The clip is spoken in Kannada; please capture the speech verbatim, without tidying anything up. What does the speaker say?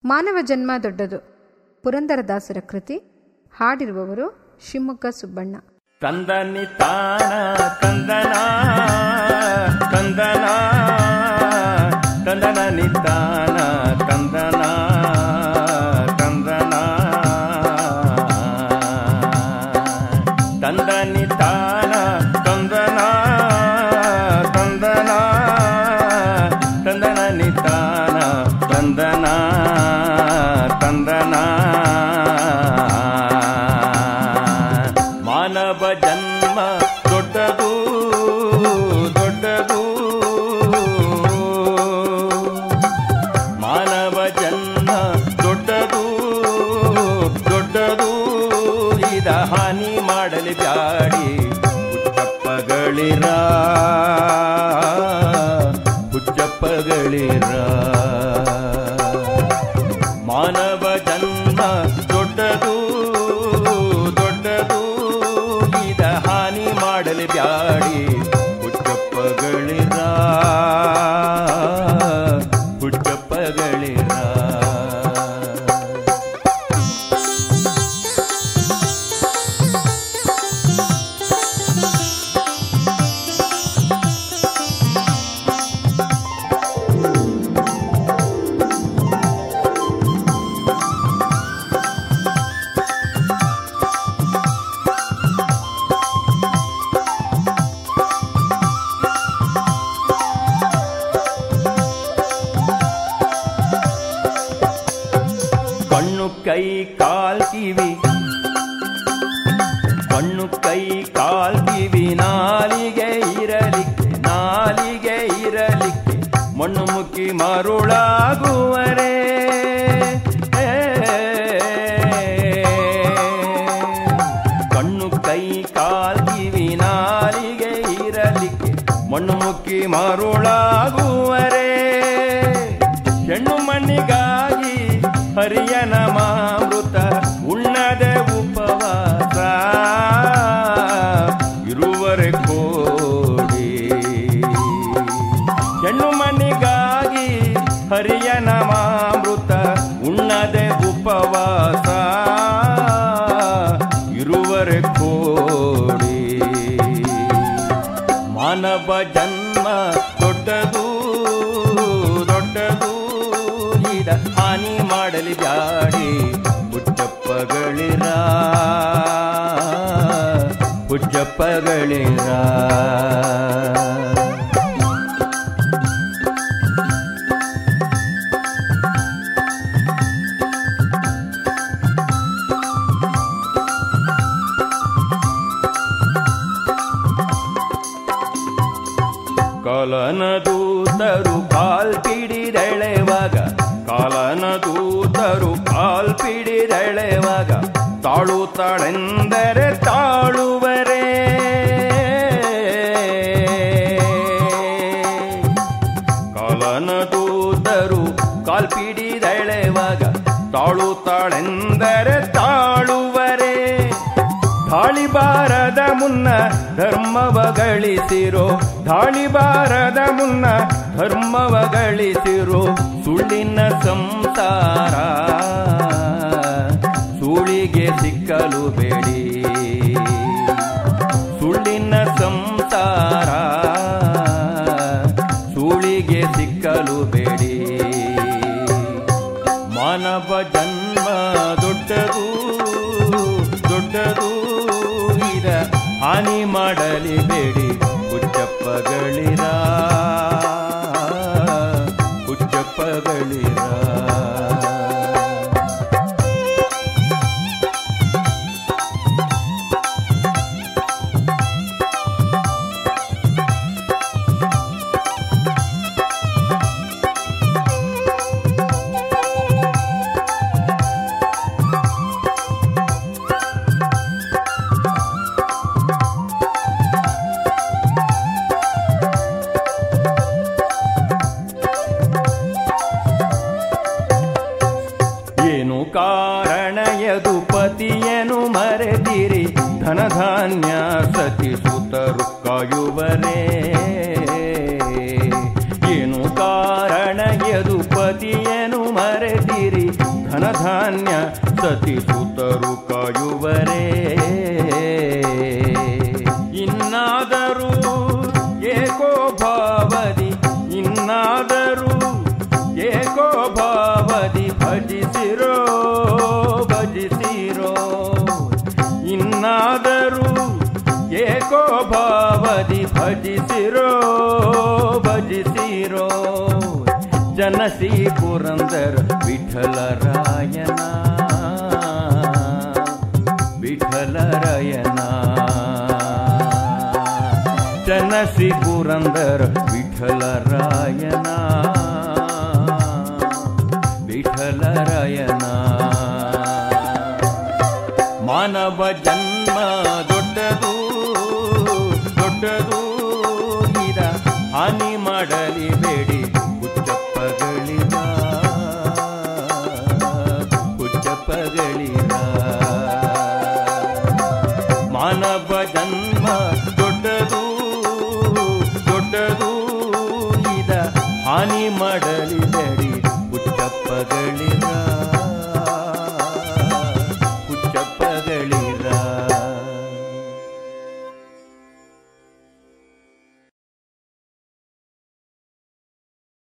ಮಾನವ ಜನ್ಮ ದೊಡ್ಡದು. ಪುರಂದರದಾಸರ ಕೃತಿ. ಹಾಡಿರುವವರು ಶಿವಮೊಗ್ಗ ಸುಬ್ಬಣ್ಣ. ತಂದನಿ ತಾನ ತಂದನ ತಂದನ ತಂದನ ನಿತಾನ ತಂದನ ತಂದನ ತಂದನಿ ತಾನ ತಂದನ ತಂದನ ತಂದನ ನಿತಾನ ತಂದನ ತಂದನ. ಮಾನವ ಜನ್ಮ ದೊಡ್ಡದು ದೊಡ್ಡದು, ಮಾನವ ಜನ್ಮ ದೊಡ್ಡದು ದೊಡ್ಡದು. ಇದ ಹಾನಿ ಮಾಡಲಿ ಬ್ಯಾಡಿ ಹುಚ್ಚಪ್ಪಗಳಿರ ಹುಚ್ಚಪ್ಪಗಳಿರ. ಮಾನವ ಜನ್ಮ ದೊಡ್ಡದು ದೊಡ್ಡದು, ಇದ ಹಾನಿ ಮಾಡಲಿ ಬ್ಯಾಡಿ ಹುಚ್ಚಪ್ಪಗಳಿರ ಹುಚ್ಚಪ್ಪಗಳಿರ. ಕೈ ಕಾಲ್ ಕಿವಿ ಕಣ್ಣು ಕೈ ಕಾಲ್ ಕಿವಿ ನಾಲಿಗೆ ಇರಲಿಕ್ಕೆ ನಾಲಿಗೆ ಇರಲಿಕ್ಕೆ ಮಣ್ಣು ಮುಕ್ಕಿ ಮರುಳಾಗುವರೆ. ಕಣ್ಣು ಕೈ ಕಾಲ್ ಕಿವಿ ನಾಲಿಗೆ ಇರಲಿಕ್ಕೆ ಮಣ್ಣು ಮುಕ್ಕಿ ಮರುಳಾಗುವರೆ. ಹೆಣ್ಣು ಮಣ್ಣಿಗಾಗಿ ಹರಿಯನ ಮಾಮೃತ ಉಣ್ಣದೆ ಉಪವಾಸ ಇರುವರೆ ಕೋಡಿ. ಹೆಣ್ಣು ಮಣ್ಣಿಗಾಗಿ ಹರಿಯನ ಮಾಮೃತ ಉಣ್ಣದೆ ಉಪವಾಸ ಇರುವರೆ ಕೋಡಿ. ಮಾನವ ಜನ್ಮ ದೊಡ್ಡದು ದೊಡ್ಡದು, ಇದ ಹಾನಿ ಮಾಡಲಿ ಬ್ಯಾಡಿ ಹುಚ್ಚಪ್ಪಗಳಿರ ಹುಚ್ಚಪ್ಪಗಳಿರ. ಕಾಲನ ದೂತರು ಕಾಲ್ ಪಿಡಿದೆಳೆವಾಗ ಕಾಲನ ದೂತರು ಕಾಲ್ ಪಿಡಿದೆಳೆವಾಗ ತಾಳುತ್ತಾಳೆಂದರೆ ತಾಳುವರೆ. ಕಾಲನ ದೂತರು ಕಾಲ್ ಪಿಡಿದೆಳೆವಾಗ ತಾಳುತ್ತಾಳೆಂದರೆ ತಾಳುವರೆ. ಧಾಳಿ ಬಾರದ ಮುನ್ನ ಧರ್ಮವ ಗಳಿಸಿರೋ ಧಾಳಿ ಬಾರದ ಮುನ್ನ ಧರ್ಮವ ಗಳಿಸಿರೋ. ಸುಳ್ಳಿನ ಸಂಸಾರ ಸುಳಿಗೆ ಸಿಕ್ಕಲು ಬೇಡಿ ಸುಳ್ಳಿನ ಸಂಸಾರ ಸುಳಿಗೆ ಸಿಕ್ಕಲು ಬೇಡಿ. ಮಾನವ ಜನ್ಮ ದೊಡ್ಡದು ದೊಡ್ಡದು, ಇದ ಹಾನಿ ಮಾಡಲಿ ಬೇಡಿ ಹುಚ್ಚಪ್ಪಗಳಿರ ಹುಚ್ಚಪ್ಪಗಳಿರ. ಕಾರಣಯದು ಪತಿಯನು ಮರೆತಿರಿ ಧನಧಾನ್ಯ ಸತಿ ಸುತರು ಕಾಯುವರೇ. ಏನು ಕಾರಣಯದು ಪತಿಯನು ಮರೆತಿರಿ ಧನಧಾನ್ಯ ಸತಿ ಸುತರು ಕಾಯುವರೇ. ಇನ್ನಾದರೂ ಏಕೋ ಭಾವದಿ ಇನ್ನಾದರೂ ಏಕೋ ಭಾವದಿ ಭಜಿಸಿರೋ ಭಜಿಸಿರೋ ಇನ್ನಾದರೂ ಏಕೋ ಭಾವದಿ ಭಜಿಸಿರೋ ಭಜಿಸಿರೋ. ಜನಸಿ ಪುರಂದರ ವಿಠಲರಾಯನ ವಿಠಲರಾಯನ ಜನಸಿ ಪುರಂದರ ವಿಠಲರಾಯನ ವಿಠಲರಾಯನ. ಮಾನವ ಜನ್ಮ ದೊಡ್ಡದು ದೊಡ್ಡದು ಇದ ಹಾನಿ ಮಾಡಲಿ ಬೇಡಿ ಹುಚ್ಚಪ್ಪಗಳಿರ ಹುಚ್ಚಪ್ಪಗಳಿರ. ಮಾನವ ಜನ್ಮ ದೊಡ್ಡದು ದೊಡ್ಡದು ಇದ ಹಾನಿ ಮಾಡಲಿ ಬೇಡಿ ಹುಚ್ಚಪ್ಪಗಳಿರ.